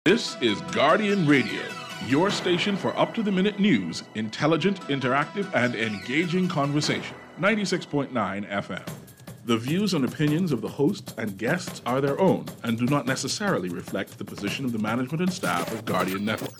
This is Guardian Radio, your station for up-to-the-minute news, intelligent, interactive, and engaging conversation. 96.9 FM. The views and opinions of the hosts and guests are their own and do not necessarily reflect the position of the management and staff of Guardian Network.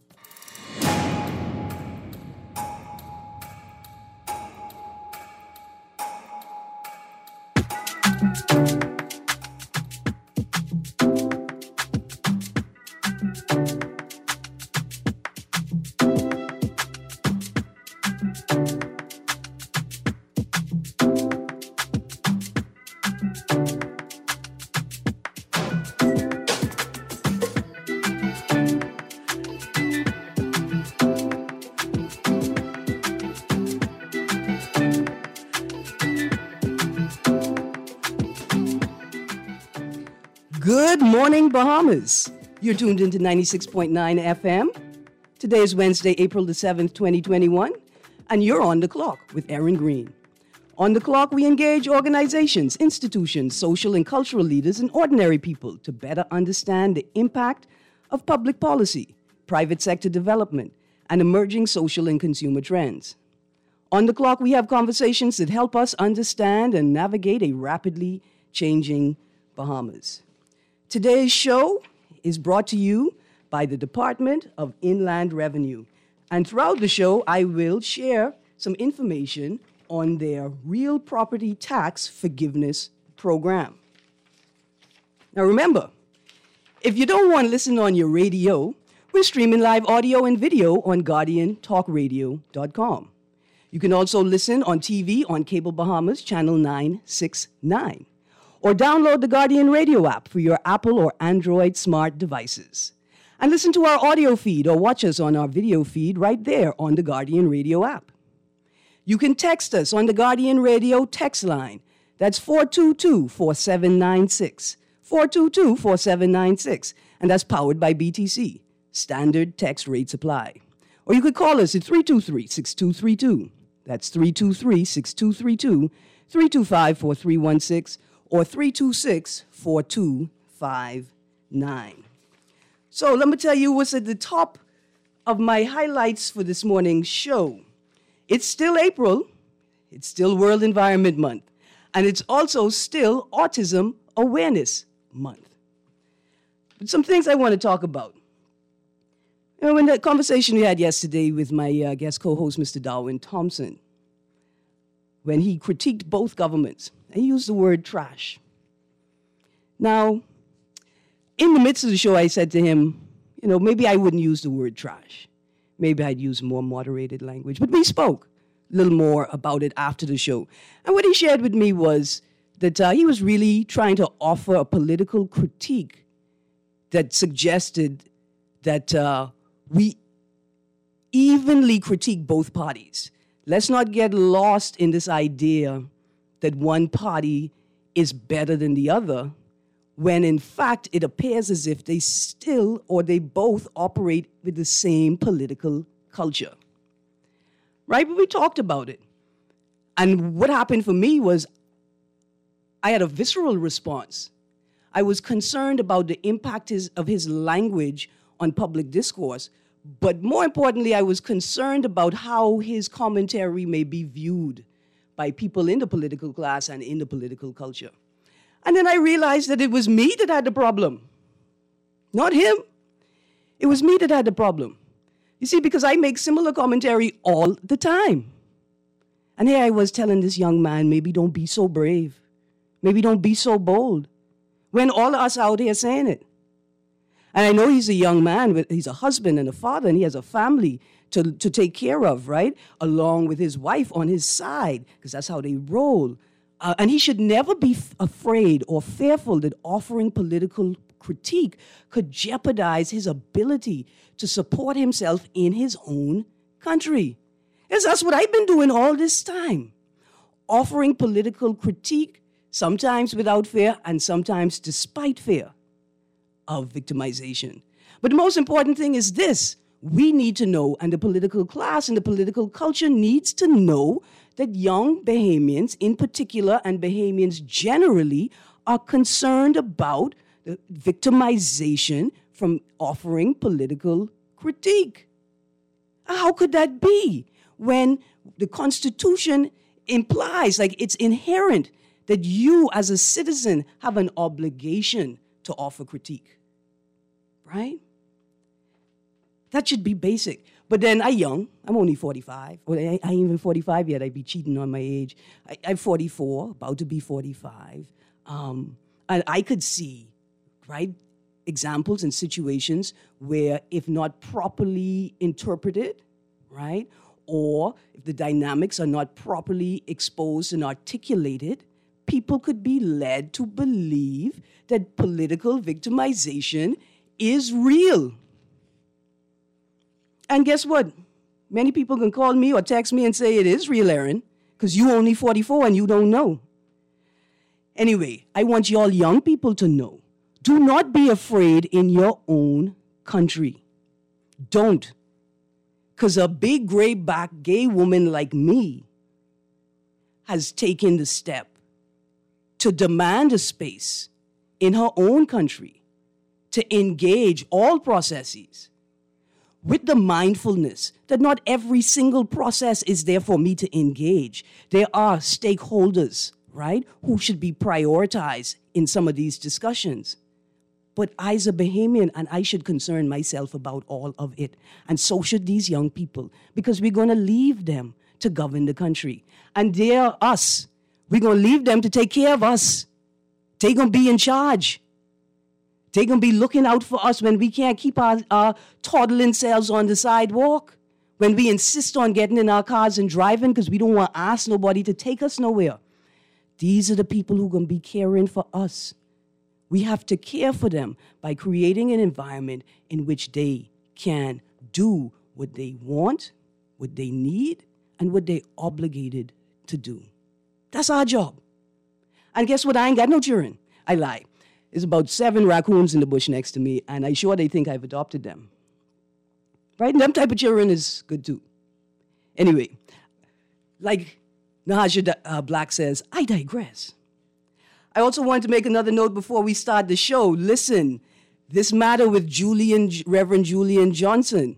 Good morning, Bahamas. You're tuned into 96.9 FM. Today is Wednesday, April the 7th, 2021, and you're on the clock with Erin Green. On the clock, we engage organizations, institutions, social and cultural leaders, and ordinary people to better understand the impact of public policy, private sector development, and emerging social and consumer trends. On the clock, we have conversations that help us understand and navigate a rapidly changing Bahamas. Today's show is brought to you by the Department of Inland Revenue. And throughout the show, I will share some information on their real property tax forgiveness program. Now remember, if you don't want to listen on your radio, we're streaming live audio and video on GuardianTalkRadio.com. You can also listen on TV on Cable Bahamas, Channel 969. Or download the Guardian Radio app for your Apple or Android smart devices. And listen to our audio feed or watch us on our video feed right there on the Guardian Radio app. You can text us on the Guardian Radio text line. That's 422-4796. 422-4796. And that's powered by BTC. Standard text rates apply. Or you could call us at 323-6232. That's 323-6232, 325-4316. Or 326-4259. So let me tell you what's at the top of my highlights for this morning's show. It's still April, it's still World Environment Month, and it's also still Autism Awareness Month. But some things I want to talk about. You know, in the conversation we had yesterday with my guest co-host, Mr. Darwin Thompson, when he critiqued both governments, and he used the word trash. Now, in the midst of the show, I said to him, you know, maybe I wouldn't use the word trash. Maybe I'd use more moderated language. But we spoke a little more about it after the show. And what he shared with me was that he was really trying to offer a political critique that suggested that we evenly critique both parties. Let's not get lost in this idea that one party is better than the other, when in fact it appears as if they still or they both operate with the same political culture. Right? But we talked about it. And what happened for me was I had a visceral response. I was concerned about the impact of his language on public discourse, but more importantly, I was concerned about how his commentary may be viewed by people in the political class and in the political culture. And then I realized that it was me that had the problem, not him. It was me that had the problem. You see, because I make similar commentary all the time. And here I was telling this young man, maybe don't be so brave. Maybe don't be so bold. When all of us out here saying it. And I know he's a young man, he's a husband and a father, and he has a family to take care of, right? Along with his wife on his side, because that's how they roll. And he should never be afraid or fearful that offering political critique could jeopardize his ability to support himself in his own country. Because that's what I've been doing all this time. Offering political critique, sometimes without fear and sometimes despite fear of victimization. But the most important thing is this. We need to know, and the political class and the political culture needs to know, that young Bahamians in particular and Bahamians generally are concerned about the victimization from offering political critique. How could that be when the Constitution implies, like it's inherent, that you as a citizen have an obligation to offer critique, right? That should be basic. But then I'm young. I'm only 45. Well, I ain't even 45 yet. I'd be cheating on my age. I'm 44, about to be 45. And I could see, right, examples and situations where if not properly interpreted, right, or if the dynamics are not properly exposed and articulated, people could be led to believe that political victimization is real. And guess what? Many people can call me or text me and say it is real, Aaron, because you only 44 and you don't know. Anyway, I want y'all young people to know, do not be afraid in your own country. Don't. Because a big gray-backed gay woman like me has taken the step to demand a space in her own country to engage all processes with the mindfulness that not every single process is there for me to engage. There are stakeholders, right, who should be prioritized in some of these discussions. But I's a Bahamian, and I should concern myself about all of it. And so should these young people, because we're going to leave them to govern the country. And they're us. We're going to leave them to take care of us. They're going to be in charge. They're going to be looking out for us when we can't keep our toddling selves on the sidewalk, when we insist on getting in our cars and driving because we don't want to ask nobody to take us nowhere. These are the people who are going to be caring for us. We have to care for them by creating an environment in which they can do what they want, what they need, and what they're obligated to do. That's our job. And guess what? I ain't got no children. I lie. There's about 7 raccoons in the bush next to me, and I'm sure they think I've adopted them. Right? And them type of children is good too. Anyway, like Nahaja Black says, I digress. I also wanted to make another note before we start the show. Listen, this matter with Reverend Julian Johnson.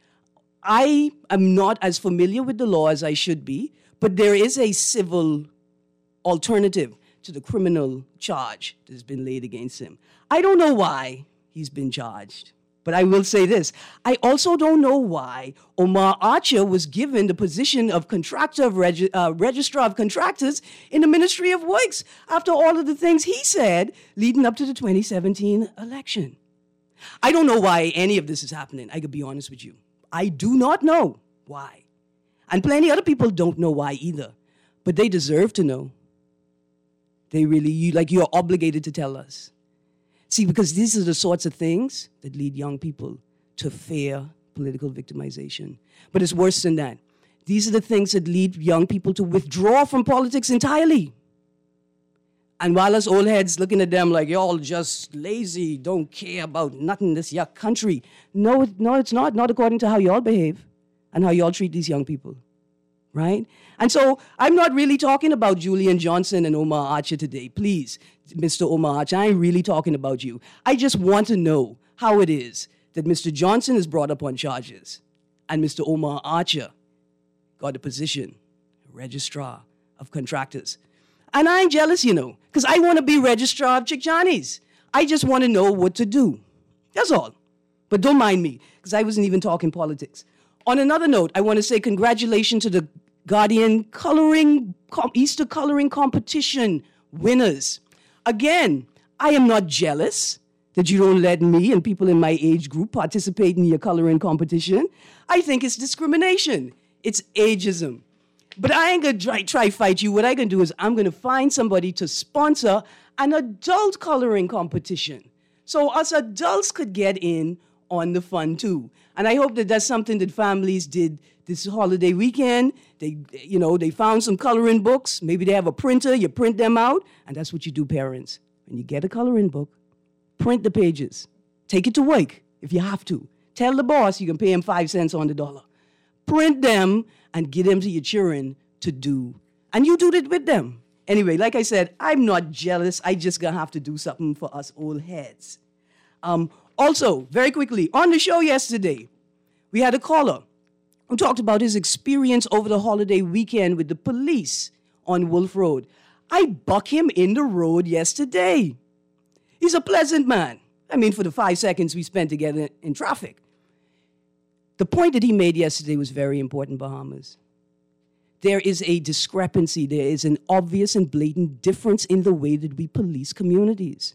I am not as familiar with the law as I should be, but there is a civil alternative to the criminal charge that has been laid against him. I don't know why he's been charged, but I will say this. I also don't know why Omar Archer was given the position of Registrar of Contractors in the Ministry of Works after all of the things he said leading up to the 2017 election. I don't know why any of this is happening. I could be honest with you. I do not know why. And plenty other people don't know why either. But they deserve to know. They really, you're obligated to tell us. See, because these are the sorts of things that lead young people to fear political victimization. But it's worse than that. These are the things that lead young people to withdraw from politics entirely. And while us old heads looking at them like, y'all just lazy, don't care about nothing, this your country. No, it's not. Not according to how y'all behave and how y'all treat these young people. Right? And so I'm not really talking about Julian Johnson and Omar Archer today. Please, Mr. Omar Archer, I ain't really talking about you. I just want to know how it is that Mr. Johnson is brought up on charges and Mr. Omar Archer got a position, Registrar of Contractors. And I ain't jealous, because I want to be Registrar of Chick Johnny's. I just want to know what to do. That's all. But don't mind me, because I wasn't even talking politics. On another note, I want to say congratulations to the Guardian Easter coloring competition winners. Again, I am not jealous that you don't let me and people in my age group participate in your coloring competition. I think it's discrimination. It's ageism. But I ain't going to try fight you. What I'm going to do is I'm going to find somebody to sponsor an adult coloring competition so us adults could get in on the fun too. And I hope that that's something that families did this holiday weekend. They found some coloring books. Maybe they have a printer. You print them out. And that's what you do, parents. When you get a coloring book, print the pages. Take it to work if you have to. Tell the boss you can pay him 5 cents on the dollar. Print them and give them to your children to do. And you do it with them. Anyway, like I said, I'm not jealous. I just gonna have to do something for us old heads. Also, very quickly, on the show yesterday, we had a caller who talked about his experience over the holiday weekend with the police on Wolf Road. I buck him in the road yesterday. He's a pleasant man. I mean, for the 5 seconds we spent together in traffic. The point that he made yesterday was very important, Bahamas. There is a discrepancy. There is an obvious and blatant difference in the way that we police communities.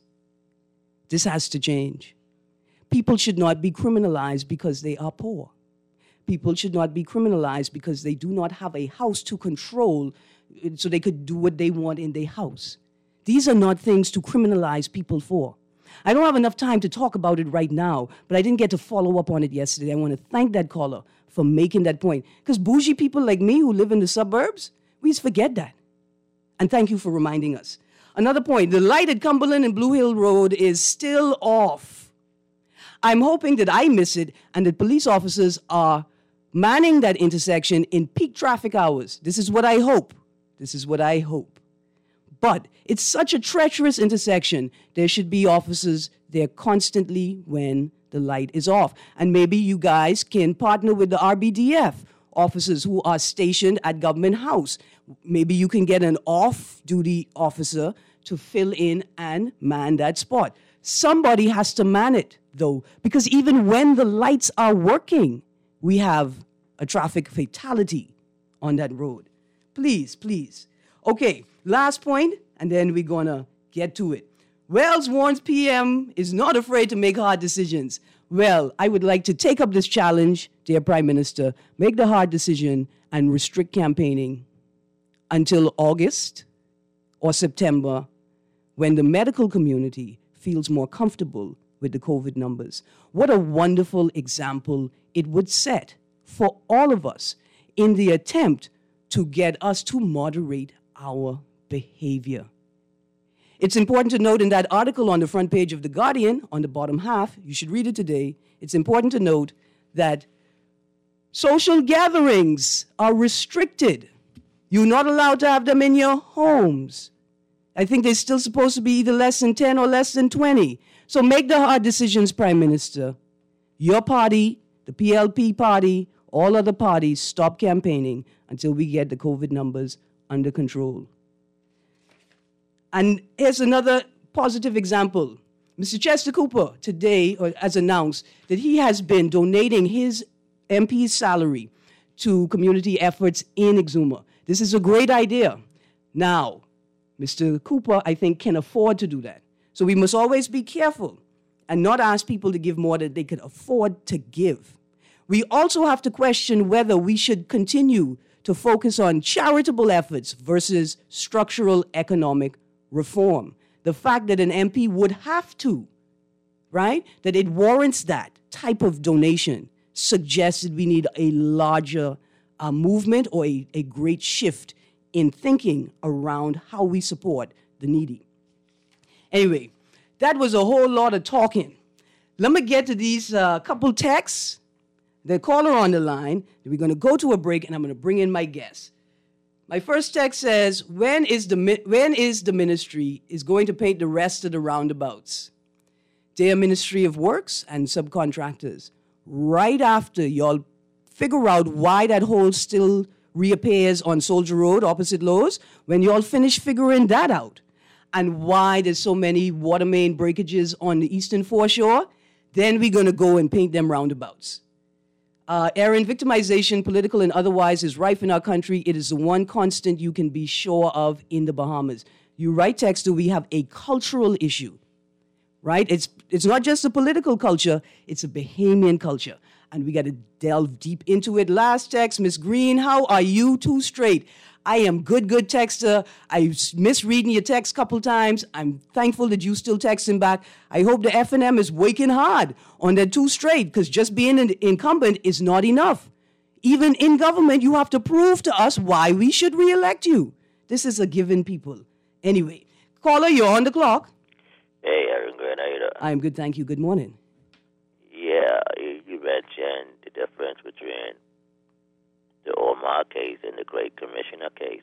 This has to change. People should not be criminalized because they are poor. People should not be criminalized because they do not have a house to control so they could do what they want in their house. These are not things to criminalize people for. I don't have enough time to talk about it right now, but I didn't get to follow up on it yesterday. I want to thank that caller for making that point. Because bougie people like me who live in the suburbs, we just forget that. And thank you for reminding us. Another point, the light at Cumberland and Blue Hill Road is still off. I'm hoping that I miss it and that police officers are manning that intersection in peak traffic hours. This is what I hope. This is what I hope. But it's such a treacherous intersection, there should be officers there constantly when the light is off. And maybe you guys can partner with the RBDF, officers who are stationed at Government House. Maybe you can get an off-duty officer to fill in and man that spot. Somebody has to man it, though, because even when the lights are working, we have a traffic fatality on that road. Please, please. Okay, last point, and then we're going to get to it. Wells warns PM is not afraid to make hard decisions. Well, I would like to take up this challenge, dear Prime Minister, make the hard decision and restrict campaigning until August or September when the medical community feels more comfortable with the COVID numbers. What a wonderful example it would set for all of us in the attempt to get us to moderate our behavior. It's important to note in that article on the front page of The Guardian, on the bottom half, you should read it today, it's important to note that social gatherings are restricted. You're not allowed to have them in your homes. I think they're still supposed to be either less than 10 or less than 20. So make the hard decisions, Prime Minister. Your party, the PLP party, all other parties, stop campaigning until we get the COVID numbers under control. And here's another positive example. Mr. Chester Cooper today has announced that he has been donating his MP's salary to community efforts in Exuma. This is a great idea. Now, Mr. Cooper, I think, can afford to do that. So we must always be careful and not ask people to give more than they can afford to give. We also have to question whether we should continue to focus on charitable efforts versus structural economic reform. The fact that an MP would have to, right, that it warrants that type of donation suggests that we need a larger movement or a great shift in thinking around how we support the needy. Anyway, that was a whole lot of talking. Let me get to these couple texts. The caller on the line, we're going to go to a break, and I'm going to bring in my guest. My first text says, when is the ministry is going to paint the rest of the roundabouts? Dear Ministry of Works and subcontractors, right after y'all figure out why that hole still reappears on Soldier Road opposite Lowe's, when y'all finish figuring that out, and why there's so many water main breakages on the eastern foreshore, then we're going to go and paint them roundabouts. Aaron, victimization, political and otherwise, is rife in our country. It is the one constant you can be sure of in the Bahamas. You write, Texter, we have a cultural issue, right? It's not just a political culture, it's a Bahamian culture. And we got to delve deep into it. Last text, Miss Green, how are you? Too straight. I am good, Texter. I missed reading your text a couple times. I'm thankful that you still texting back. I hope the F&M is working hard on that too straight, because just being an incumbent is not enough. Even in government, you have to prove to us why we should re-elect you. This is a given, people. Anyway, caller, you're on the clock. Hey, Aaron Green, how you doing? I'm good, thank you. Good morning. Yeah, you mentioned the difference between the Omar case and the Great Commissioner case.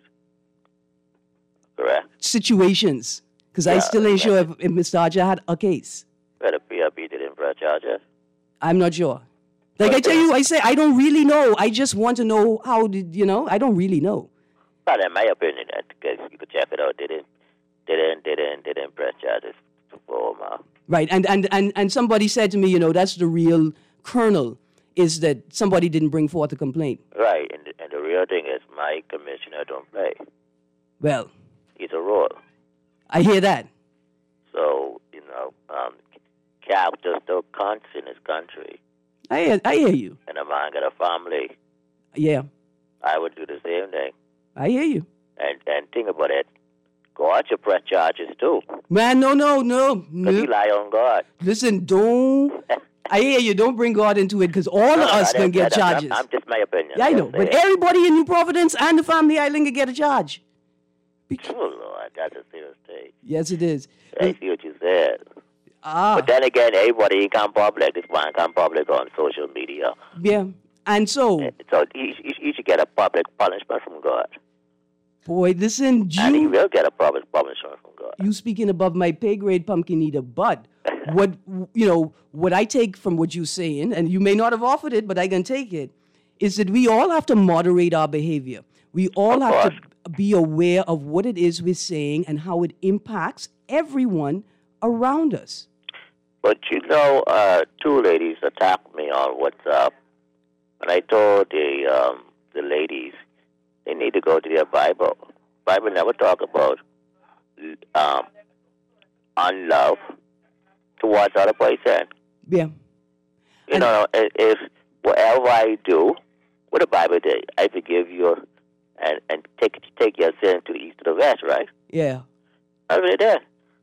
Correct? Situations, because I still ain't sure if Mr. Archer had a case. Well, the PRP didn't press press charges? I'm not sure. Like I tell you, I say I don't really know. I just want to know how did I don't really know. Well, in my opinion, because you could check it out, they didn't press charges for Omar. Right, and somebody said to me, that's the real kernel, is that somebody didn't bring forth a complaint. Right, and the real thing is my commissioner don't play. Well, He's a role. I hear that. So, characters still counts in this country. I hear you. And a man got a family. Yeah, I would do the same thing. I hear you. And think about it. God should press charges too. Man, no. Because he lie on God. Listen, don't. I hear you. Don't bring God into it because all of us can get charges. I'm just my opinion. Yeah, I know. But everybody in New Providence and the Family Island can get a charge. Oh, Lord, that's a serious thing. Yes, it is. I see what you said. Ah. But then again, everybody come public. This man come public on social media. Yeah. And so he should get a public punishment from God. Boy, listen, And he will get a public punishment from God. You speaking above my pay grade, Pumpkin Eater, but what I take from what you're saying, and you may not have offered it, but I can take it, is that we all have to moderate our behavior. We all have to be aware of what it is we're saying and how it impacts everyone around us. But two ladies attacked me on WhatsApp, and I told the ladies they need to go to their Bible. Bible never talk about unlove towards other person. Yeah. If whatever I do, what the Bible say, I forgive you and take your sin to the east to the west, right? Yeah. I really did.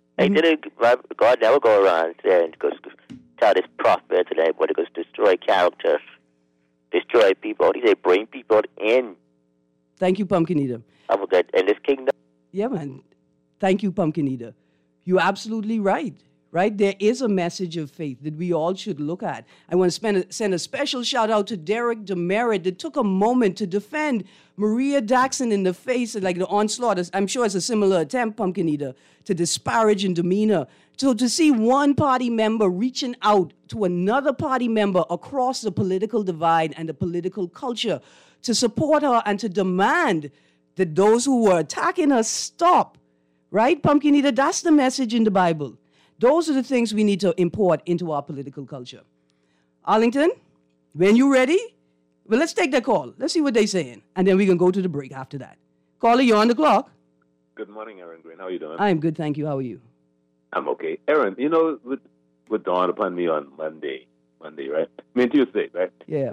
God never go around saying, tell this prophet and everybody goes destroy characters, destroy people. He say bring people in. Thank you, Pumpkin Eater. I forget in this kingdom. Yeah, man. Thank you, Pumpkin Eater. You're absolutely right. Right? There is a message of faith that we all should look at. I want to send a special shout out to Derek Demerit that took a moment to defend Maria Daxon in the face of the onslaught. I'm sure it's a similar attempt, Pumpkin Eater, to disparage and demeanor. So to see one party member reaching out to another party member across the political divide and the political culture to support her and to demand that those who were attacking her stop. Right, Pumpkin Eater? That's the message in the Bible. Those are the things we need to import into our political culture. Arlington, when you ready? Well, let's take that call. Let's see what they're saying. And then we can go to the break after that. Caller, you're on the clock. Good morning, Aaron Green. How are you doing? I'm good, thank you. How are you? I'm okay. Aaron, what dawned upon me on Monday, right? I mean, Tuesday, right? Yeah.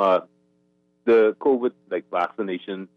The COVID, vaccination,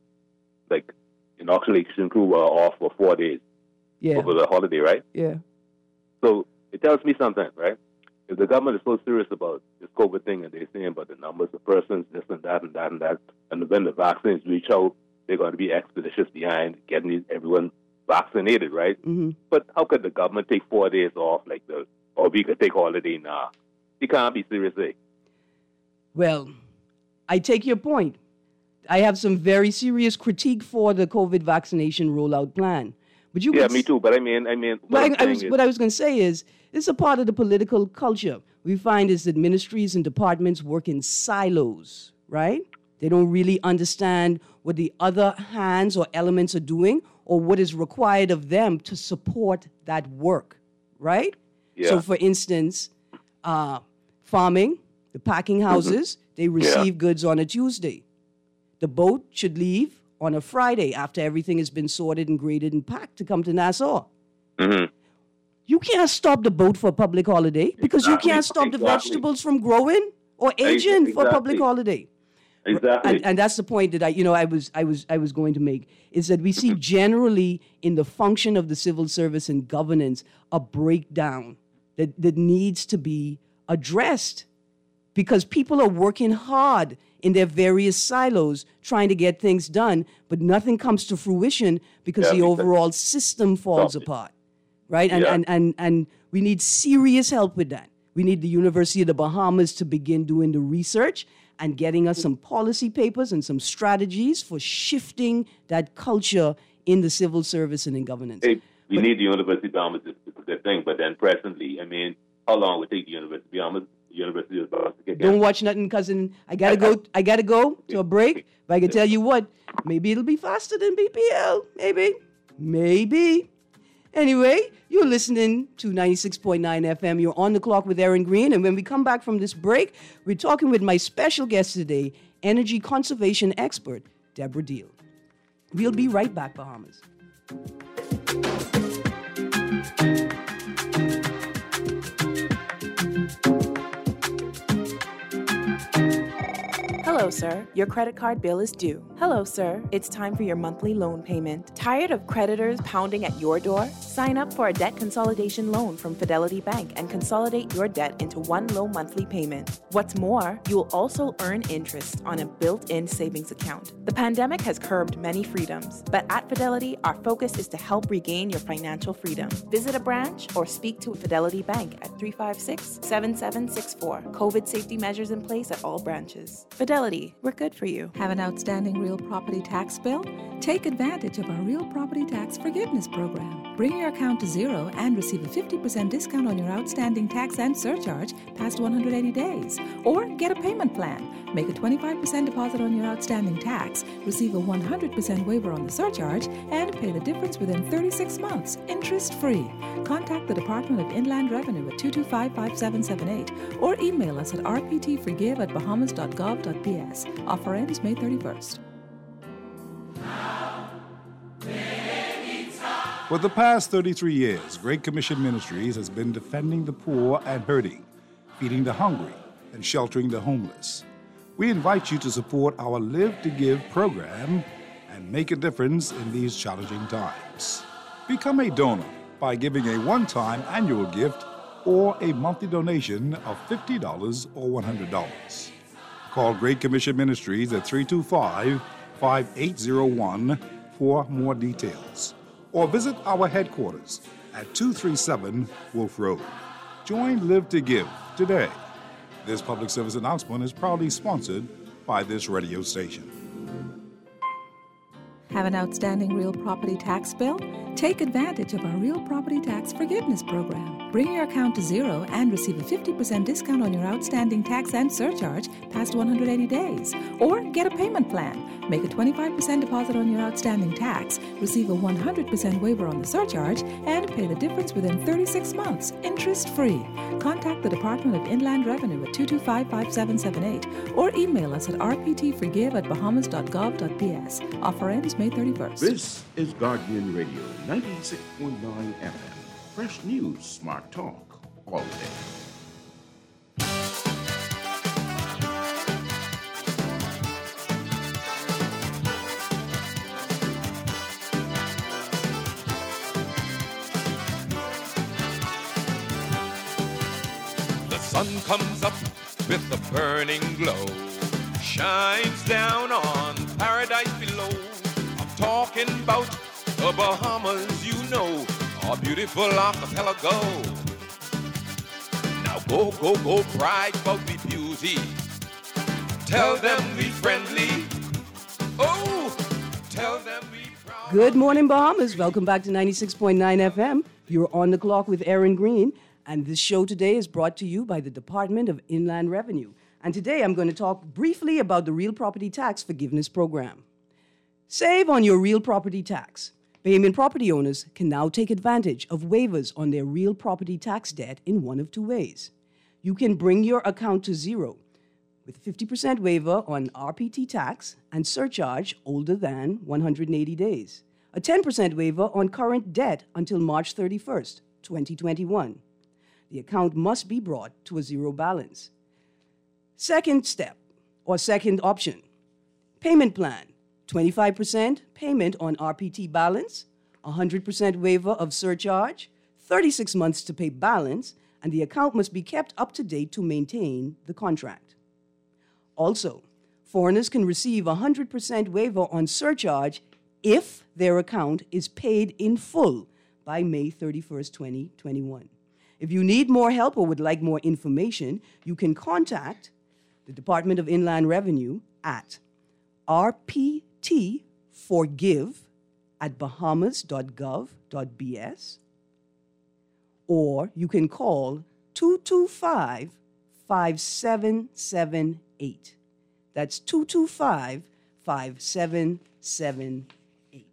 inoculation crew were off for 4 days. Yeah. Over the holiday, right? Yeah. So it tells me something, right? If the government is so serious about this COVID thing and they're saying about the numbers of persons, this and that and that and that, and when the vaccines reach out, they're going to be expeditious behind getting everyone vaccinated, right? Mm-hmm. But how could the government take 4 days off or we could take holiday now? You can't be serious, eh? Well, I take your point. I have some very serious critique for the COVID vaccination rollout plan. But me too. But I mean, what I was going to say is, this is a part of the political culture. We find is that ministries and departments work in silos, right? They don't really understand what the other hands or elements are doing or what is required of them to support that work, right? Yeah. So, for instance, farming, the packing houses, they receive goods on a Tuesday. The boat should leave on a Friday after everything has been sorted and graded and packed to come to Nassau. Mm-hmm. You can't stop the boat for a public holiday because you can't stop the vegetables from growing or aging for a public holiday. Exactly. And that's the point that I was going to make, is that we see generally in the function of the civil service and governance a breakdown that needs to be addressed because people are working hard in their various silos trying to get things done, but nothing comes to fruition because the overall system falls apart, right? And we need serious help with that. We need the University of the Bahamas to begin doing the research and getting us some policy papers and some strategies for shifting that culture in the civil service and in governance. Hey, we need the University of the Bahamas, it's a good thing, but then presently, how long would it take the university is about to kick in. Don't watch nothing, cousin. I gotta go to a break. But I can tell you what, maybe it'll be faster than BPL. Maybe. Anyway, you're listening to 96.9 FM. You're on the clock with Aaron Green. And when we come back from this break, we're talking with my special guest today, energy conservation expert, Deborah Deal. We'll be right back, Bahamas. Hello, sir. Your credit card bill is due. Hello, sir. It's time for your monthly loan payment. Tired of creditors pounding at your door? Sign up for a debt consolidation loan from Fidelity Bank and consolidate your debt into one low monthly payment. What's more, you will also earn interest on a built-in savings account. The pandemic has curbed many freedoms, but at Fidelity, our focus is to help regain your financial freedom. Visit a branch or speak to Fidelity Bank at 356-7764. COVID safety measures in place at all branches. Fidelity, we're good for you. Have an outstanding real property tax bill? Take advantage of our Real Property Tax Forgiveness Program. Bring your account to zero and receive a 50% discount on your outstanding tax and surcharge past 180 days. Or get a payment plan. Make a 25% deposit on your outstanding tax, receive a 100% waiver on the surcharge, and pay the difference within 36 months, interest-free. Contact the Department of Inland Revenue at 225-5778 or email us at rptforgive@bahamas.gov.bs. Offer ends May 31st. For the past 33 years, Great Commission Ministries has been defending the poor and hurting, feeding the hungry, and sheltering the homeless. We invite you to support our Live to Give program and make a difference in these challenging times. Become a donor by giving a one-time annual gift or a monthly donation of $50 or $100. Call Great Commission Ministries at 325-5801 for more details. Or visit our headquarters at 237 Wolf Road. Join Live to Give today. This public service announcement is proudly sponsored by this radio station. Have an outstanding real property tax bill? Take advantage of our Real Property Tax Forgiveness Program. Bring your account to zero and receive a 50% discount on your outstanding tax and surcharge past 180 days. Or get a payment plan. Make a 25% deposit on your outstanding tax, receive a 100% waiver on the surcharge, and pay the difference within 36 months, interest-free. Contact the Department of Inland Revenue at 225-5778 or email us at rptforgive@bahamas.gov.bs. Offer ends May 31st. This is Guardian Radio, 96.9 FM. Fresh news, smart talk, all day. The sun comes up with a burning glow, shines down on paradise below. I'm talking about the Bahamas, you know, our beautiful archipelago. Now go, brag about the beauty. Tell them we friendly. Oh, tell them we proud. Good morning, Bahamas. Welcome back to 96.9 FM. You're on the clock with Aaron Green. And this show today is brought to you by the Department of Inland Revenue. And today I'm going to talk briefly about the Real Property Tax Forgiveness Program. Save on your real property tax. Bahamian property owners can now take advantage of waivers on their real property tax debt in one of two ways. You can bring your account to zero with 50% waiver on RPT tax and surcharge older than 180 days. A 10% waiver on current debt until March 31st, 2021. The account must be brought to a zero balance. Second step, or second option, payment plan. 25% payment on RPT balance, 100% waiver of surcharge, 36 months to pay balance, and the account must be kept up to date to maintain the contract. Also, foreigners can receive 100% waiver on surcharge if their account is paid in full by May 31st, 2021. If you need more help or would like more information, you can contact the Department of Inland Revenue at rptforgive@bahamas.gov.bs, or you can call 225-5778. That's 225-5778.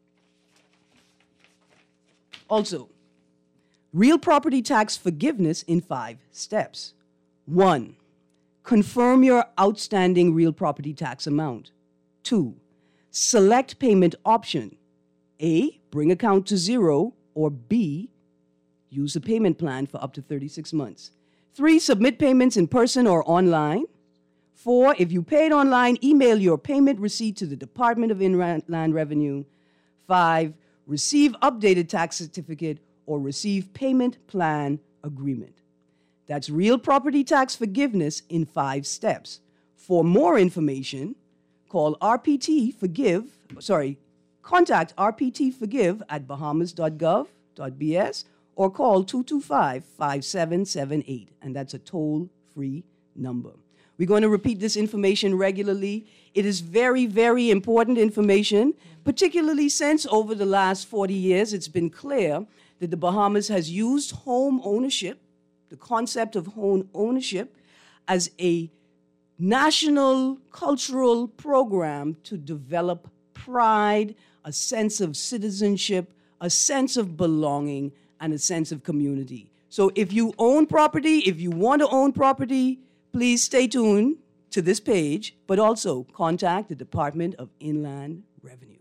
Also, real property tax forgiveness in 5 steps. 1. Confirm your outstanding real property tax amount. 2. Select payment option. A. Bring account to zero. Or B. Use a payment plan for up to 36 months. 3. Submit payments in person or online. 4. If you paid online, email your payment receipt to the Department of Inland Revenue. 5. Receive updated tax certificate or receive payment plan agreement. That's real property tax forgiveness in 5 steps. For more information, contact RPT Forgive at bahamas.gov.bs or call 225-5778, and that's a toll-free number. We're going to repeat this information regularly. It is very, very important information, particularly since over the last 40 years, it's been clear that the Bahamas has used home ownership, the concept of home ownership, as a national cultural program to develop pride, a sense of citizenship, a sense of belonging, and a sense of community. So if you own property, if you want to own property, please stay tuned to this page, but also contact the Department of Inland Revenue.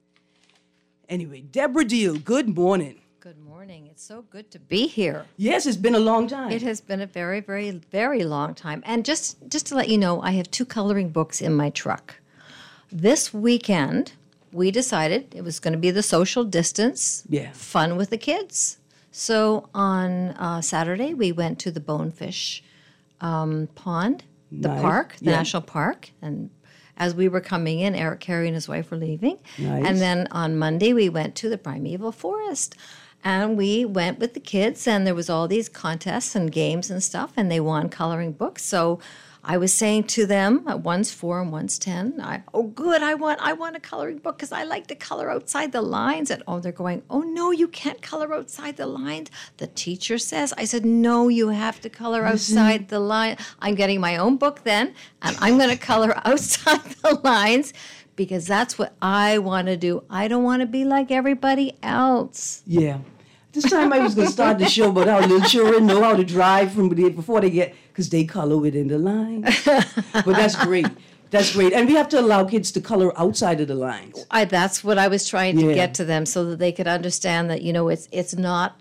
Anyway, Deborah Deal, good morning. Good morning. It's so good to be here. Yes, it's been a long time. It has been a very, very, very long time. And just to let you know, I have 2 coloring books in my truck. This weekend, we decided it was going to be the social distance, fun with the kids. So on Saturday, we went to the Bonefish Pond, the park, the national park, and as we were coming in, Eric Carey and his wife were leaving. Nice. And then on Monday, we went to the Primeval Forest. And we went with the kids, and there was all these contests and games and stuff, and they won coloring books. So I was saying to them, one's 4 and one's 10, I want a coloring book because I like to color outside the lines. And they're going, oh, no, you can't color outside the lines. The teacher says. I said, no, you have to color outside the line. I'm getting my own book then, and I'm going to color outside the lines because that's what I want to do. I don't want to be like everybody else. Yeah. This time I was going to start the show about how little children know how to drive before they get, because they color within the line. But that's great. That's great. And we have to allow kids to color outside of the lines. That's what I was trying to get to them so that they could understand that, it's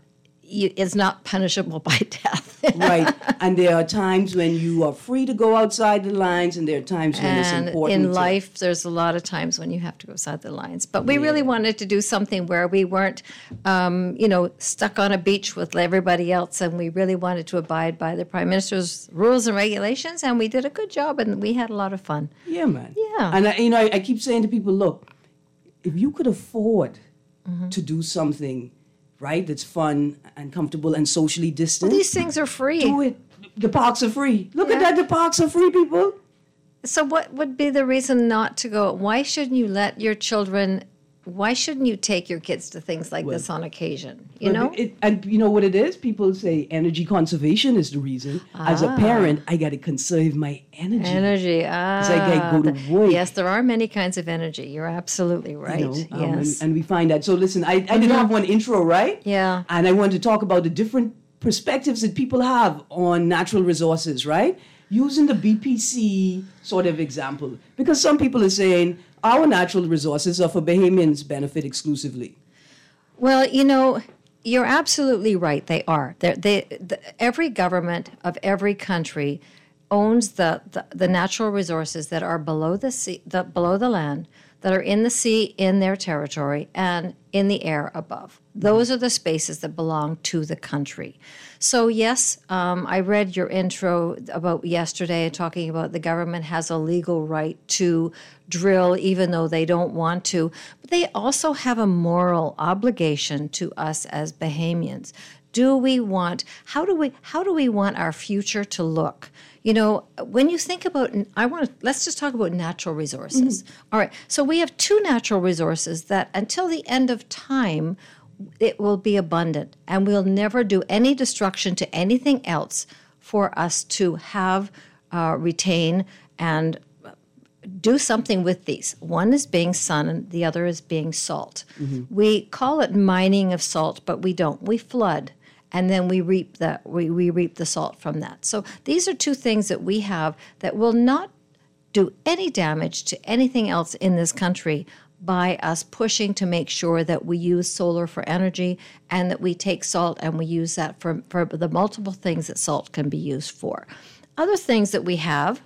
not punishable by death. Right. And there are times when you are free to go outside the lines, and there are times when it's important. In life, there's a lot of times when you have to go outside the lines. But we really wanted to do something where we weren't, stuck on a beach with everybody else, and we really wanted to abide by the Prime Minister's rules and regulations, and we did a good job, and we had a lot of fun. Yeah, man. Yeah. And, I keep saying to people, look, if you could afford to do something right, that's fun and comfortable and socially distant. Well, these things are free. Do it. The parks are free. Look at that. The parks are free, people. So what would be the reason not to go? Why shouldn't you why shouldn't you take your kids to things like this on occasion? And you know what it is? People say energy conservation is the reason. As a parent, I got to conserve my energy. Because I got to go to work. Yes, there are many kinds of energy. You're absolutely right. Yes. And we find that. So listen, I did have one intro, right? Yeah. And I wanted to talk about the different perspectives that people have on natural resources, right? Using the BPC sort of example. Because some people are saying, our natural resources are for Bahamians' benefit exclusively. Well, you're absolutely right. They are. Every government of every country owns the natural resources that are below the sea, below the land, that are in the sea, in their territory, and in the air above. Those are the spaces that belong to the country. So yes, I read your intro about yesterday talking about the government has a legal right to drill even though they don't want to, but they also have a moral obligation to us as Bahamians. How do we want our future to look? When you think about, let's just talk about natural resources. All right, so we have 2 natural resources that until the end of time it will be abundant, and we'll never do any destruction to anything else for us to have, retain, and do something with these. One is being sun, and the other is being salt. Mm-hmm. We call it mining of salt, but we don't. We flood, and then we reap we reap the salt from that. So these are two things that we have that will not do any damage to anything else in this country by us pushing to make sure that we use solar for energy and that we take salt and we use that for the multiple things that salt can be used for. Other things that we have,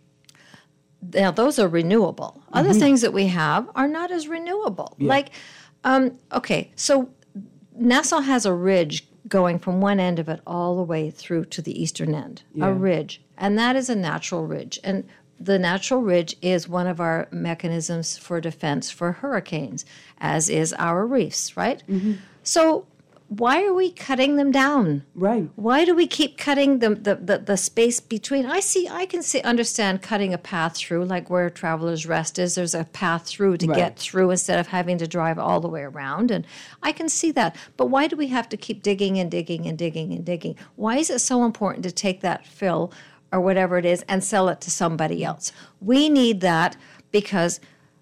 now those are renewable. Other things that we have are not as renewable. Yeah. Like, so Nassau has a ridge going from one end of it all the way through to the eastern end, a ridge. And that is a natural ridge. And the natural ridge is one of our mechanisms for defense for hurricanes, as is our reefs, right? Mm-hmm. So why are we cutting them down? Right. Why do we keep cutting the space between? I can understand cutting a path through, like where Travelers Rest is. There's a path through to get through instead of having to drive all the way around. And I can see that. But why do we have to keep digging and digging and digging and digging? Why is it so important to take that fill or whatever it is and sell it to somebody else? We need that because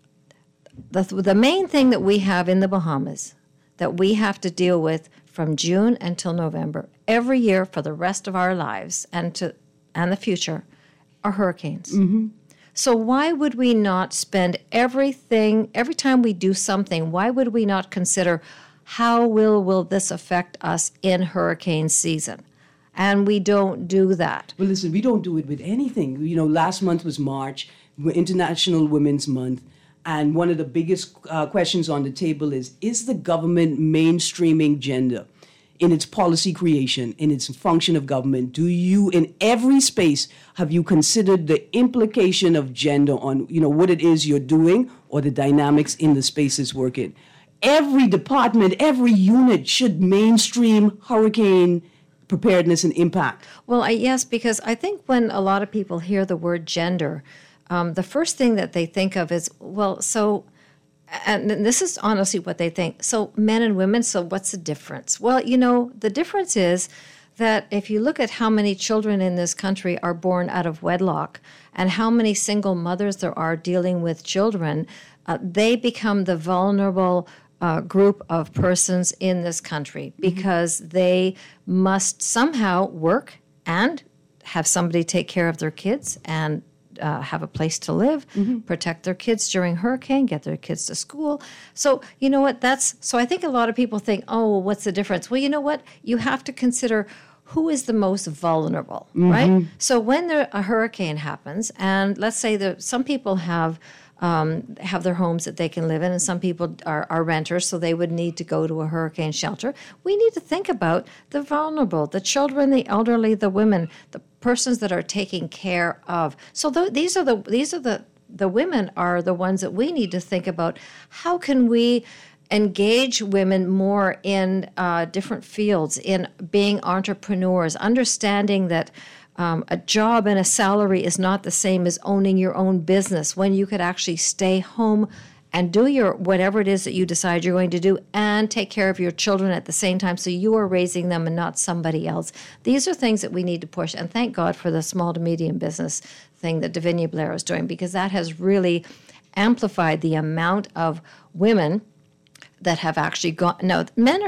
the main thing that we have in the Bahamas that we have to deal with from June until November every year for the rest of our lives and the future are hurricanes. Mm-hmm. So why would we not spend every time we do something, why would we not consider how will this affect us in hurricane season? And we don't do that. Well, listen, we don't do it with anything. You know, last month was March, International Women's Month. And one of the biggest questions on the table is the government mainstreaming gender in its policy creation, in its function of government? Do you, in every space, have you considered the implication of gender on, what it is you're doing or the dynamics in the spaces work in? Every department, every unit should mainstream hurricane preparedness and impact. Well, yes, because I think when a lot of people hear the word gender, the first thing that they think of is, and this is honestly what they think, so men and women, so what's the difference? Well, the difference is that if you look at how many children in this country are born out of wedlock and how many single mothers there are dealing with children, they become the vulnerable group of persons in this country because they must somehow work and have somebody take care of their kids and have a place to live, protect their kids during hurricane, get their kids to school. So, you know what, so I think a lot of people think, oh, what's the difference? Well, you know what? You have to consider who is the most vulnerable, right? So when a hurricane happens, and let's say that some people have their homes that they can live in, and some people are renters, so they would need to go to a hurricane shelter. We need to think about the vulnerable, the children, the elderly, the women, the persons that are taken care of. So these are the women are the ones that we need to think about. How can we engage women more in different fields, in being entrepreneurs, understanding that a job and a salary is not the same as owning your own business, when you could actually stay home and do your whatever it is that you decide you're going to do and take care of your children at the same time, so you are raising them and not somebody else. These are things that we need to push, and thank God for the small to medium business thing that Davinia Blair is doing, because that has really amplified the amount of women that have actually gone. No, men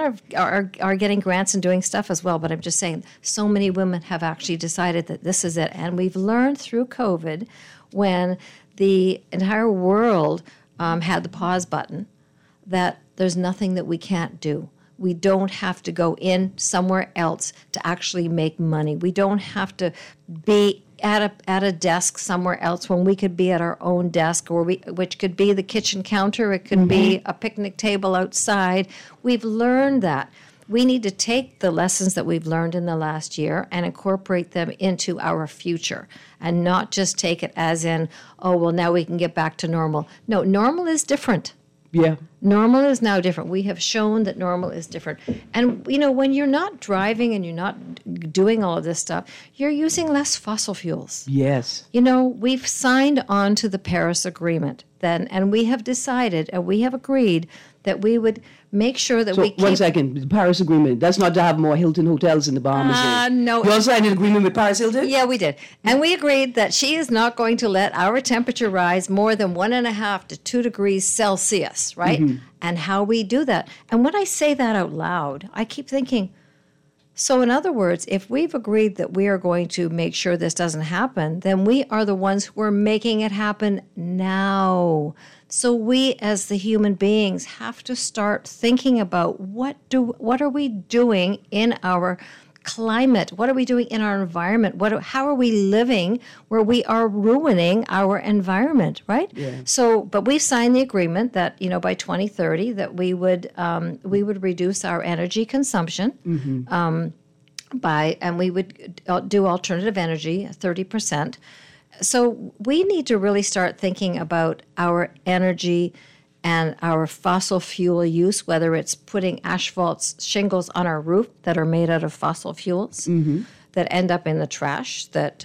are getting grants and doing stuff as well, but I'm just saying so many women have actually decided that this is it. And we've learned through COVID, when the entire world had the pause button, that there's nothing that we can't do. We don't have to go in somewhere else to actually make money. We don't have to be at a desk somewhere else when we could be at our own desk, which could be the kitchen counter, it could be a picnic table outside. We've learned that. We need to take the lessons that we've learned in the last year and incorporate them into our future, and not just take it as in, oh, well, now we can get back to normal. No, normal is different. Yeah. Normal is now different. We have shown that normal is different. And, when you're not driving and you're not doing all of this stuff, you're using less fossil fuels. Yes. We've signed on to the Paris Agreement then, and we have decided and we have agreed that we would make sure that So we keep... one second, the Paris Agreement. That's not to have more Hilton hotels in the Bahamas. No. You all signed an agreement with Paris Hilton? Yeah, we did. And we agreed that she is not going to let our temperature rise more than 1.5 to 2 degrees Celsius, right? Mm-hmm. And how we do that. And when I say that out loud, I keep thinking, so in other words, if we've agreed that we are going to make sure this doesn't happen, then we are the ones who are making it happen now. So we as the human beings have to start thinking about what are we doing in our climate? What are we doing in our environment? How are we living where we are ruining our environment, right? Yeah. So, but we've signed the agreement that, by 2030 that we would reduce our energy consumption and we would do alternative energy 30%. So we need to really start thinking about our energy and our fossil fuel use, whether it's putting asphalt shingles on our roof that are made out of fossil fuels that end up in the trash, that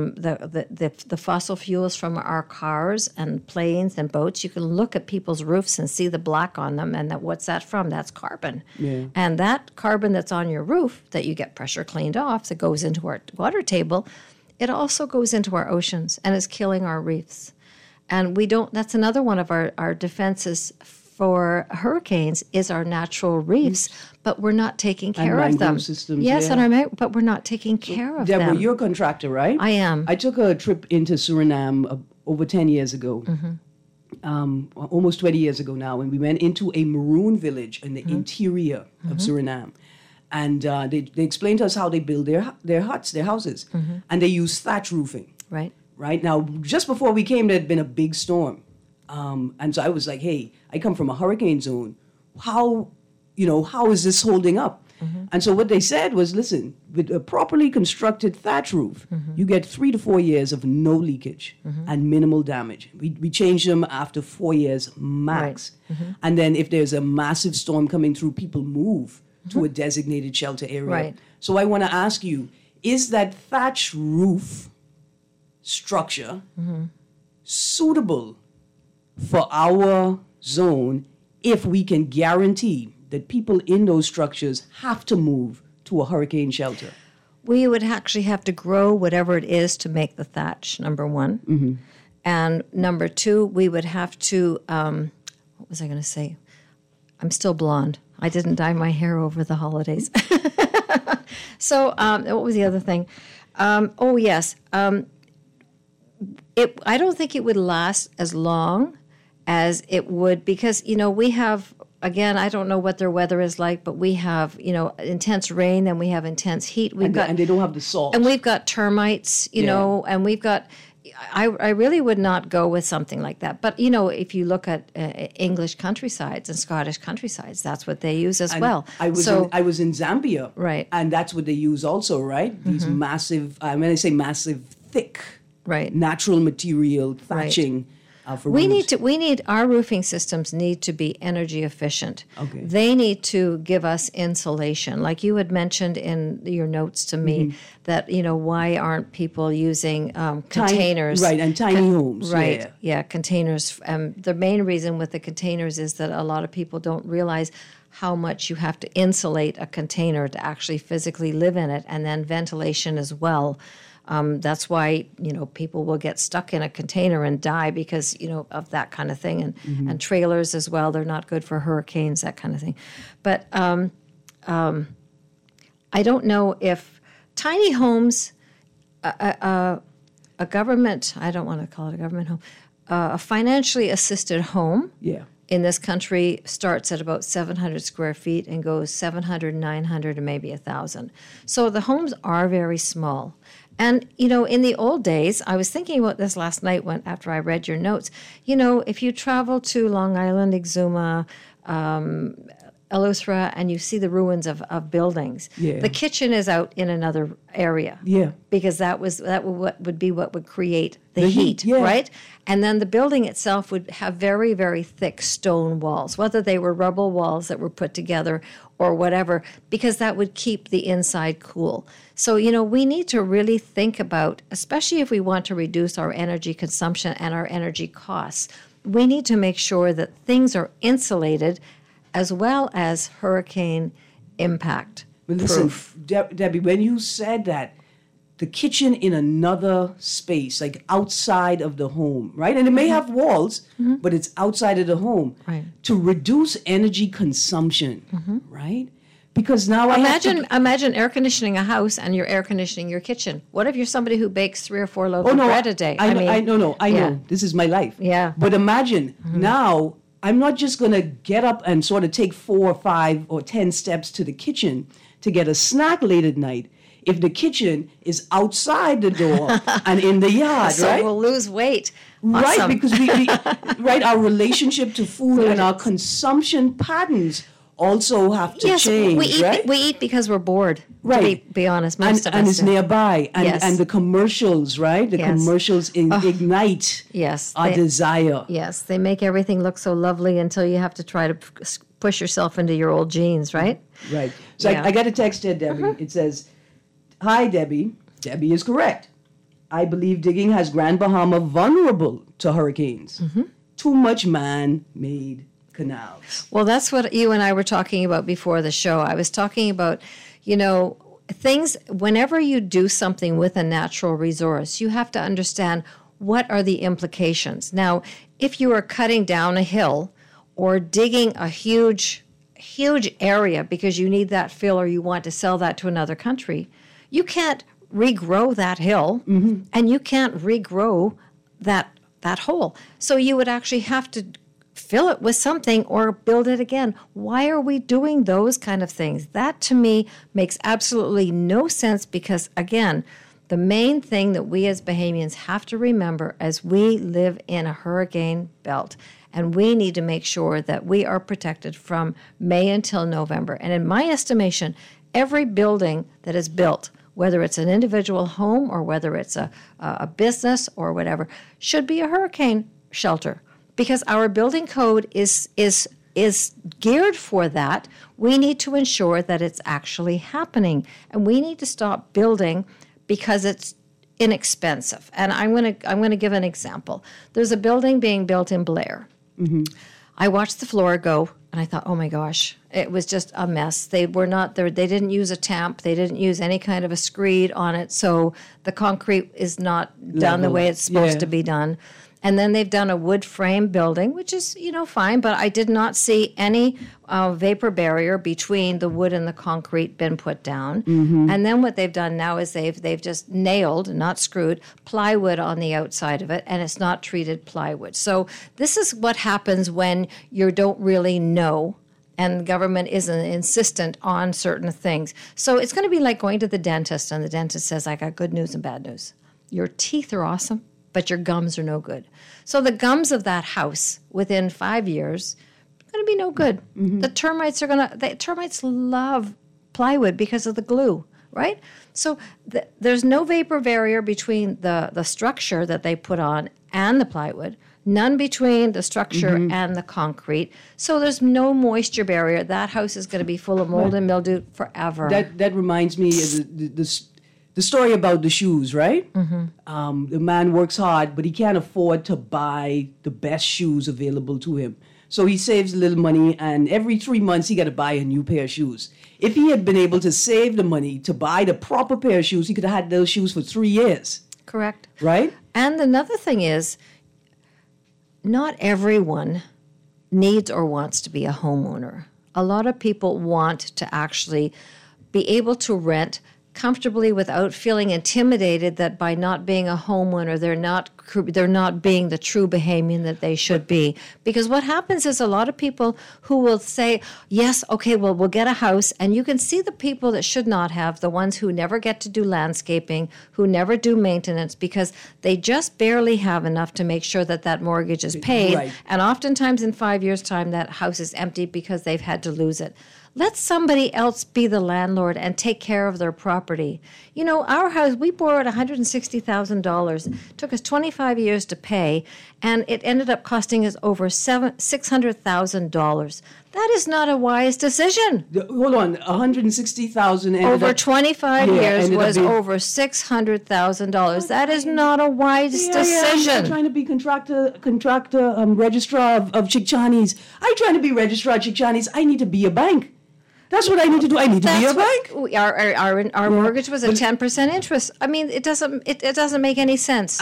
the fossil fuels from our cars and planes and boats, you can look at people's roofs and see the black on them, and what's that from? That's carbon. Yeah. And that carbon that's on your roof that you get pressure cleaned off, that goes into our water table, it also goes into our oceans and is killing our reefs. And that's another one of our defenses for hurricanes is our natural reefs, but we're not taking care of them. Systems, yes, yeah. but we're not taking care of Deborah, them. you're a contractor, right? I am. I took a trip into Suriname over 10 years ago, almost 20 years ago now, and we went into a maroon village in the interior of Suriname. And they explained to us how they build their huts, their houses. And they use thatch roofing. Right? Now, just before we came, there had been a big storm. And so I was like, hey, I come from a hurricane zone. How is this holding up? And so what they said was, listen, with a properly constructed thatch roof, you get 3 to 4 years of no leakage and minimal damage. We change them after 4 years max. Right. And then if there's a massive storm coming through, people move to a designated shelter area. Right. So I want to ask you, is that thatch roof structure suitable for our zone if we can guarantee that people in those structures have to move to a hurricane shelter? We would actually have to grow whatever it is to make the thatch, number one. And number two, we would have to, what was I going to say? I'm still blonde. I didn't dye my hair over the holidays. So what was the other thing? Yes. I don't think it would last as long as it would because, we have, again, I don't know what their weather is like, but we have, intense rain and we have intense heat. And they don't have the salt. And we've got termites, and we've got... I really would not go with something like that. But, if you look at English countrysides and Scottish countrysides, that's what they use as well. I was in Zambia. Right. And that's what they use also, right? These massive, when I say massive, thick, natural material thatching. We need our roofing systems need to be energy efficient. Okay. They need to give us insulation. Like you had mentioned in your notes to me that, why aren't people using containers? And tiny homes. Right, yeah containers. The main reason with the containers is that a lot of people don't realize how much you have to insulate a container to actually physically live in it, and then ventilation as well. That's why, people will get stuck in a container and die because, of that kind of thing. And trailers as well, they're not good for hurricanes, that kind of thing. But I don't know if tiny homes, a government, I don't want to call it a government home, a financially assisted home in this country starts at about 700 square feet and goes 700, 900, and maybe 1,000. So the homes are very small. And, in the old days, I was thinking about this last night after I read your notes. If you travel to Long Island, Exuma, Eleuthera, and you see the ruins of buildings, the kitchen is out in another area. Yeah. Because that would create the heat, right? And then the building itself would have very, very thick stone walls, whether they were rubble walls that were put together or whatever, because that would keep the inside cool. So, we need to really think about, especially if we want to reduce our energy consumption and our energy costs, we need to make sure that things are insulated as well as hurricane impact But listen, proof. Debbie, when you said that, the kitchen in another space, like outside of the home, right? And it may have walls, but it's outside of the home. Right. To reduce energy consumption, right? Because now Imagine air conditioning a house and you're air conditioning your kitchen. What if you're somebody who bakes 3 or 4 loaves of bread a day? I know. Yeah. This is my life. Yeah. But imagine now, I'm not just going to get up and sort of take 4 or 5 or 10 steps to the kitchen to get a snack late at night. If the kitchen is outside the door and in the yard, So right? we'll lose weight. Right, Awesome. because we right, our relationship to food and our consumption patterns also have to Yes, change, we eat. right? We eat because we're bored. Right. To be honest, most of and us it's do. nearby, and, Yes. and the commercials, right? The Yes. commercials ignite Yes, our they- desire. Yes, they make everything look so lovely until you have to try to push yourself into your old jeans, right? Right. So Yeah. I got a text here, Debbie. It says, "Hi, Debbie. Debbie is correct. I believe digging has Grand Bahama vulnerable to hurricanes. Too much man-made canals." Well, that's what you and I were talking about before the show. I was talking about, things, whenever you do something with a natural resource, you have to understand what are the implications. Now, if you are cutting down a hill or digging a huge area because you need that fill or you want to sell that to another country, you can't regrow that hill and you can't regrow that hole. So you would actually have to fill it with something or build it again. Why are we doing those kind of things? That to me makes absolutely no sense because, again, the main thing that we as Bahamians have to remember as we live in a hurricane belt, and we need to make sure that we are protected from May until November. And in my estimation, every building that is built, whether it's an individual home or whether it's a business or whatever, should be a hurricane shelter because our building code is geared for that. We need to ensure that it's actually happening, and we need to stop building because it's inexpensive. And I'm going to give an example. There's a building being built in Blair. I watched the floor go, and I thought, oh my gosh, it was just a mess. They were not there. They didn't use a tamp. They didn't use any kind of a screed on it, so the concrete is not done the way it's supposed to be done. And then they've done a wood frame building, which is, fine, but I did not see any vapor barrier between the wood and the concrete been put down. And then what they've done now is they've just nailed, not screwed, plywood on the outside of it, and it's not treated plywood. So this is what happens when you don't really know and the government isn't insistent on certain things. So it's going to be like going to the dentist, and the dentist says, I got good news and bad news. Your teeth are awesome, but your gums are no good. So the gums of that house within 5 years are going to be no good. The termites love plywood because of the glue, right? So there's no vapor barrier between the structure that they put on and the plywood, none between the structure and the concrete. So there's no moisture barrier. That house is going to be full of mold and mildew forever. That reminds me of the story about the shoes, right? The man works hard, but he can't afford to buy the best shoes available to him. So he saves a little money, and every 3 months he got to buy a new pair of shoes. If he had been able to save the money to buy the proper pair of shoes, he could have had those shoes for 3 years. Correct. Right? And another thing is, not everyone needs or wants to be a homeowner. A lot of people want to actually be able to rent comfortably without feeling intimidated that by not being a homeowner, they're not being the true Bahamian that they should be. Because what happens is a lot of people who will say, yes, okay, well, we'll get a house, and you can see the people that should not have, the ones who never get to do landscaping, who never do maintenance, because they just barely have enough to make sure that mortgage is paid. Right. And oftentimes in 5 years' time, that house is empty because they've had to lose it. Let somebody else be the landlord and take care of their property. Our house, we borrowed $160,000. It took us 25 years to pay, and it ended up costing us over $600,000. That is not a wise decision. Hold on, 160,000 over 25 years was being, over $600,000. That is not a wise decision. I'm trying to be contractor, registrar of Chick-Chani's. I'm trying to be registrar of Chick-Chani's. I need to be a bank. That's what I need to do. I need to be a bank. Our mortgage was at 10% interest. I mean, it doesn't make any sense.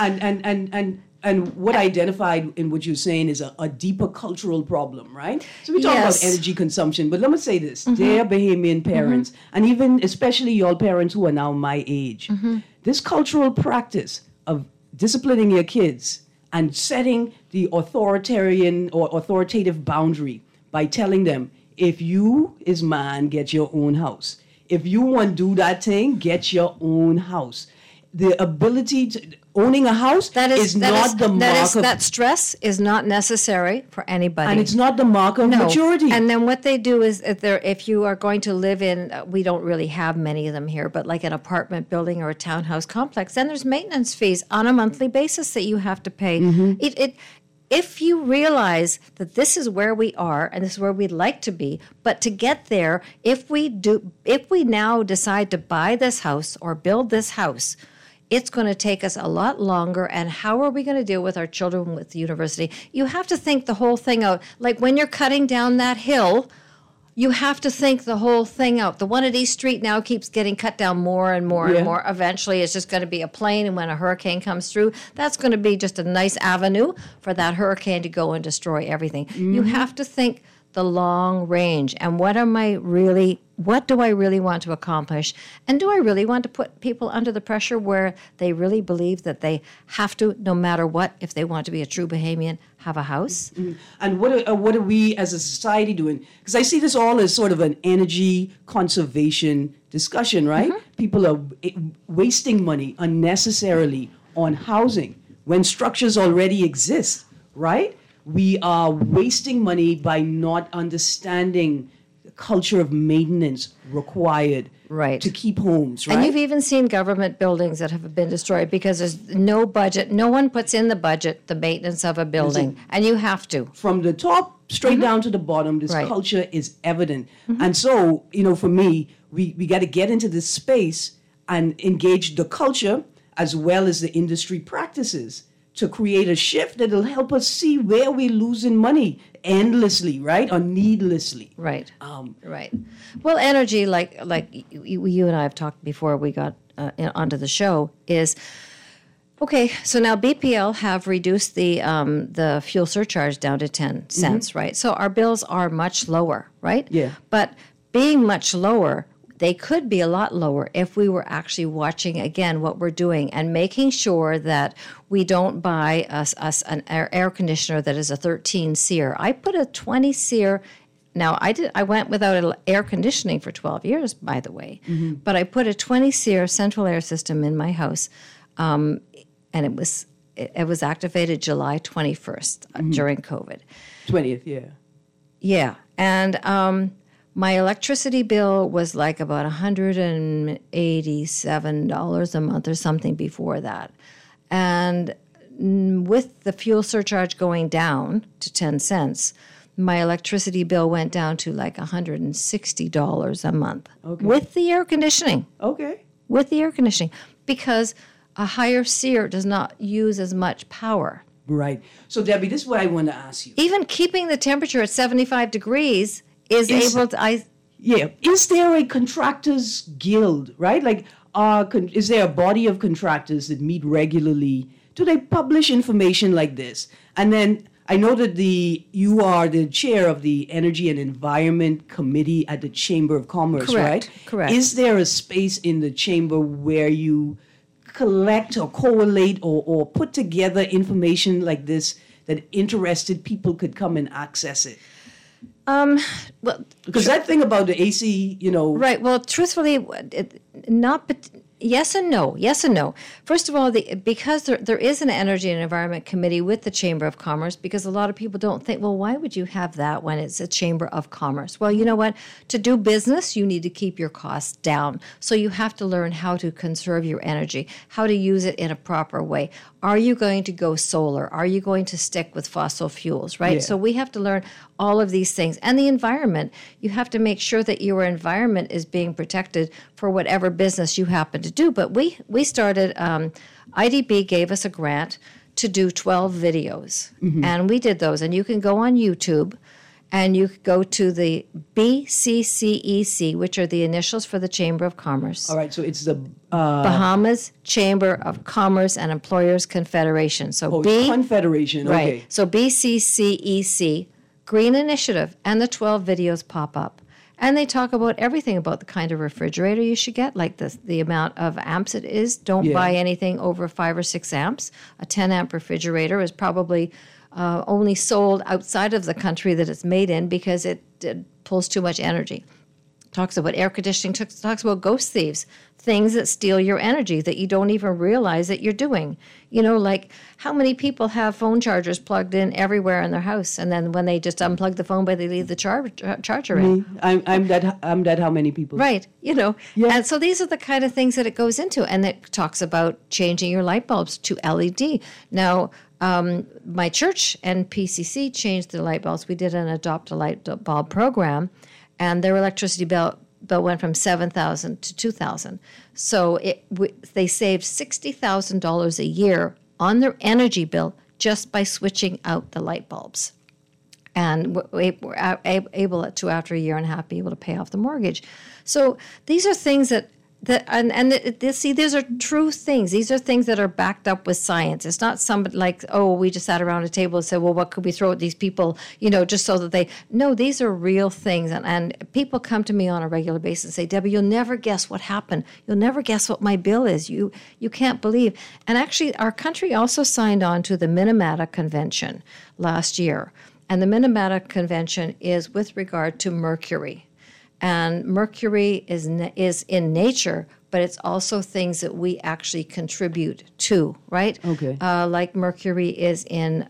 And what I identified in what you're saying is a deeper cultural problem, right? So we talk about energy consumption, but let me say this. Dear Bahamian parents, and even especially y'all parents who are now my age, this cultural practice of disciplining your kids and setting the authoritarian or authoritative boundary by telling them, if you is man, get your own house. If you want to do that thing, get your own house. The ability to owning a house is not the mark of... That stress is not necessary for anybody. And it's not the mark of maturity. And then what they do is, if you are going to live in, we don't really have many of them here, but like an apartment building or a townhouse complex, then there's maintenance fees on a monthly basis that you have to pay. If you realize that this is where we are and this is where we'd like to be, but to get there, if we now decide to buy this house or build this house, it's going to take us a lot longer. And how are we going to deal with our children with the university? You have to think the whole thing out. Like when you're cutting down that hill, you have to think the whole thing out. The one at East Street now keeps getting cut down more and more and more. Eventually, it's just going to be a plain, and when a hurricane comes through, that's going to be just a nice avenue for that hurricane to go and destroy everything. You have to think the long range. And what do I really want to accomplish? And do I really want to put people under the pressure where they really believe that they have to, no matter what, if they want to be a true Bahamian, have a house? And what are we as a society doing? Because I see this all as sort of an energy conservation discussion, right? People are wasting money unnecessarily on housing when structures already exist, right? We are wasting money by not understanding the culture of maintenance required to keep homes, right? And you've even seen government buildings that have been destroyed because there's no budget. No one puts in the budget the maintenance of a building, and you have to. From the top straight down to the bottom, this culture is evident. And so, for me, we got to get into this space and engage the culture as well as the industry practices to create a shift that'll help us see where we're losing money endlessly, right, or needlessly. Right. Right. Well, energy, like you and I have talked before we got onto the show, is okay. So now BPL have reduced the fuel surcharge down to 10 cents, right? So our bills are much lower, right? Yeah. But being much lower, they could be a lot lower if we were actually watching, again, what we're doing and making sure that we don't buy us an air conditioner that is a 13 SEER. I put a 20 SEER. Now, I went without air conditioning for 12 years, by the way, but I put a 20 SEER central air system in my house, and it was activated July 21st during COVID. 20th, yeah. Yeah, and my electricity bill was like about $187 a month or something before that. And with the fuel surcharge going down to 10 cents, my electricity bill went down to like $160 a month with the air conditioning. Okay. With the air conditioning. Because a higher SEER does not use as much power. Right. So, Debbie, this is what I want to ask you. Even keeping the temperature at 75 degrees is able to... Is there a contractors guild, right? Like, is there a body of contractors that meet regularly? Do they publish information like this? And then I know that you are the chair of the Energy and Environment Committee at the Chamber of Commerce, right? Correct. Is there a space in the chamber where you collect or collate or put together information like this that interested people could come and access it? Well, because that thing about the AC, Right. Well, truthfully, Yes and no. Yes and no. First of all, because there is an Energy and Environment Committee with the Chamber of Commerce, because a lot of people don't think, well, why would you have that when it's a Chamber of Commerce? Well, you know what? To do business, you need to keep your costs down. So you have to learn how to conserve your energy, how to use it in a proper way. Are you going to go solar? Are you going to stick with fossil fuels, right? Yeah. So we have to learn all of these things. And the environment, you have to make sure that your environment is being protected for whatever business you happen to do. But we started, IDB gave us a grant to do 12 videos. And we did those. And you can go on YouTube and you go to the BCCEC, which are the initials for the Chamber of Commerce. All right, so it's the Bahamas Chamber of Commerce and Employers Confederation. So Confederation, okay. Right. So BCCEC, Green Initiative, and the 12 videos pop up. And they talk about everything about the kind of refrigerator you should get, like the amount of amps it is. Don't buy anything over 5 or 6 amps. A 10-amp refrigerator is probably only sold outside of the country that it's made in because it pulls too much energy. Talks about air conditioning, talks about ghost thieves, things that steal your energy that you don't even realize that you're doing. You know, like how many people have phone chargers plugged in everywhere in their house, and then when they just unplug the phone, but they leave the charger in. I'm that how many people? Right, you know. Yeah. And so these are the kind of things that it goes into, and it talks about changing your light bulbs to LED. Now, my church and PCC changed the light bulbs. We did an Adopt a Light Bulb program, and their electricity bill went from $7,000 to $2,000. So they saved $60,000 a year on their energy bill just by switching out the light bulbs. And we're able to, after a year and a half, be able to pay off the mortgage. So these are things these are true things. These are things that are backed up with science. It's not somebody like, oh, we just sat around a table and said, well, what could we throw at these people, you know, just so that they... No, these are real things. And people come to me on a regular basis and say, Debbie, you'll never guess what happened. You'll never guess what my bill is. You can't believe. And actually, our country also signed on to the Minamata Convention last year. And the Minamata Convention is with regard to mercury. And mercury is in nature, but it's also things that we actually contribute to, right? Okay. Like mercury is in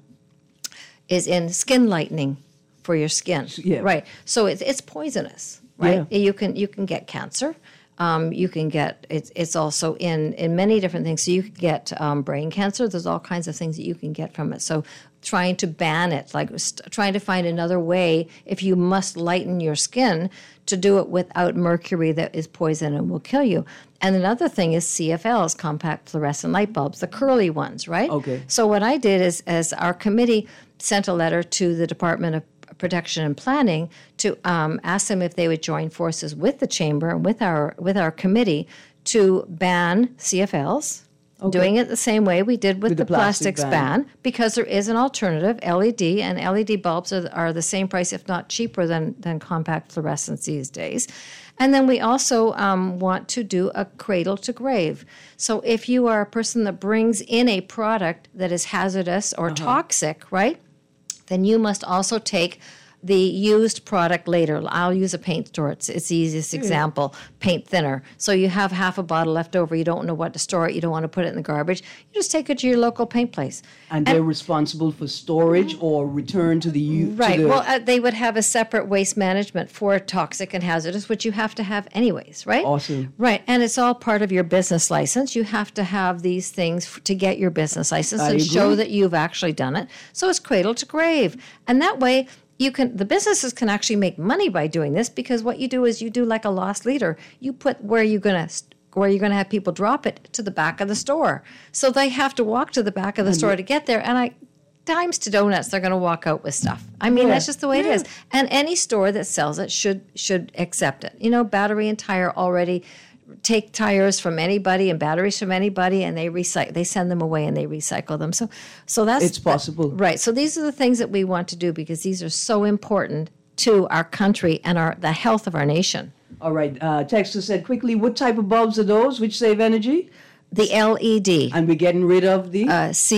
skin lightening for your skin, right? So it's poisonous, right? Yeah. You can get cancer. You can get it's also in many different things. So you can get brain cancer. There's all kinds of things that you can get from it. So trying to ban it, like trying to find another way, if you must lighten your skin, to do it without mercury that is poison and will kill you. And another thing is CFLs, compact fluorescent light bulbs, the curly ones, right? Okay. So what I did is, as our committee sent a letter to the Department of Protection and Planning to ask them if they would join forces with the chamber and with our committee to ban CFLs. Okay. Doing it the same way we did with the plastics ban, because there is an alternative, LED, and LED bulbs are the same price, if not cheaper, than compact fluorescents these days. And then we also want to do a cradle to grave. So if you are a person that brings in a product that is hazardous or toxic, right, then you must also take the used product later. I'll use a paint store. It's the easiest example. Paint thinner. So you have half a bottle left over. You don't know what to store it. You don't want to put it in the garbage. You just take it to your local paint place. And they're responsible for storage or return to the... Right. Well, they would have a separate waste management for toxic and hazardous, which you have to have anyways, right? Awesome. Right. And it's all part of your business license. You have to have these things to get your business license and show that you've actually done it. So it's cradle to grave. And that way... the businesses can actually make money by doing this, because what you do is you do like a lost leader. You put where you're going to have people drop it to the back of the store. So they have to walk to the back of the store to get there. And dimes to donuts, they're going to walk out with stuff. I mean, that's just the way it is. And any store that sells it should accept it. You know, battery and tire already take tires from anybody and batteries from anybody, and they send them away and they recycle them. So that's... It's possible. Right. So these are the things that we want to do, because these are so important to our country and the health of our nation. All right. Texter said quickly, what type of bulbs are those which save energy? The LED. And we're getting rid of the?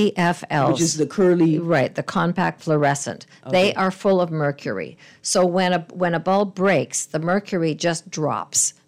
CFLs. Which is the curly... Right, the compact fluorescent. Okay. They are full of mercury. So when a bulb breaks, the mercury just drops.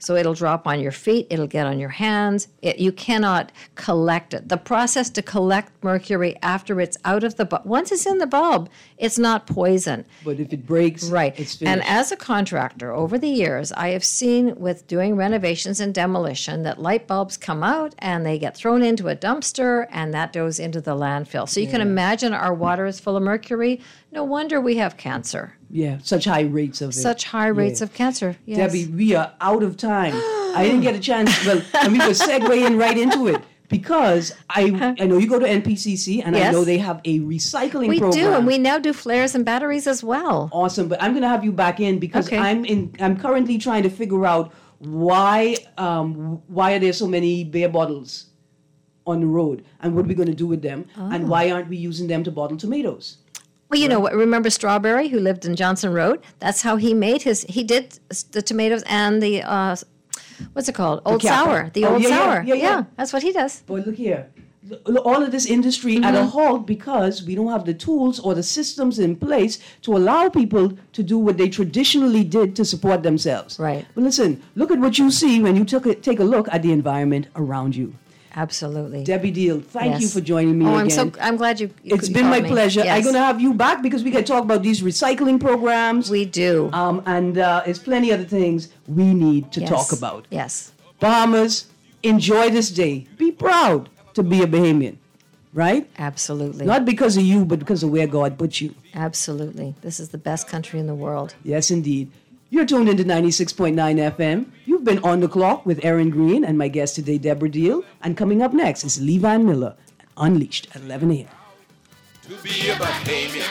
So it'll drop on your feet, it'll get on your hands. You cannot collect it. The process to collect mercury after it's out of the bulb, once it's in the bulb, it's not poison. But if it breaks, right. It's finished. And as a contractor, over the years, I have seen with doing renovations and demolition that light bulbs come out and they get thrown into a dumpster and that goes into the landfill. So you can imagine our water is full of mercury. No wonder we have cancer. Yeah, such high rates of it. Such high rates of cancer. Yes. Debbie, we are out of time. I didn't get a chance. Well, and we could segue in right into it because I know you go to NPCC and I know they have a recycling program. We do, and we now do flares and batteries as well. Awesome, but I'm going to have you back in because I'm currently trying to figure out why are there so many beer bottles on the road and what are we going to do with them and why aren't we using them to bottle tomatoes? Well, you know what? Remember Strawberry, who lived in Johnson Road? That's how he made he did the tomatoes and the, what's it called? Old Sour. The Old Sour. Yeah, that's what he does. Boy, look here. All of this industry at a halt because we don't have the tools or the systems in place to allow people to do what they traditionally did to support themselves. Right. But listen, look at what you see when you take a look at the environment around you. Absolutely. Debbie Deal, thank you for joining me again. I'm glad you It's been my pleasure. Yes. I'm going to have you back because we can talk about these recycling programs. We do. And there's plenty other things we need to talk about. Yes. Bahamas, enjoy this day. Be proud to be a Bahamian, right? Absolutely. Not because of you, but because of where God put you. Absolutely. This is the best country in the world. Yes, indeed. You're tuned into 96.9 FM. You've been On the Clock with Erin Green and my guest today, Deborah Deal. And coming up next is Lee Van Miller, Unleashed at 11 a.m. To be a Bahamian,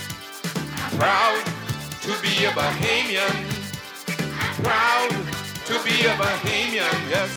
proud to be a Bahamian, proud to be a Bahamian, yes.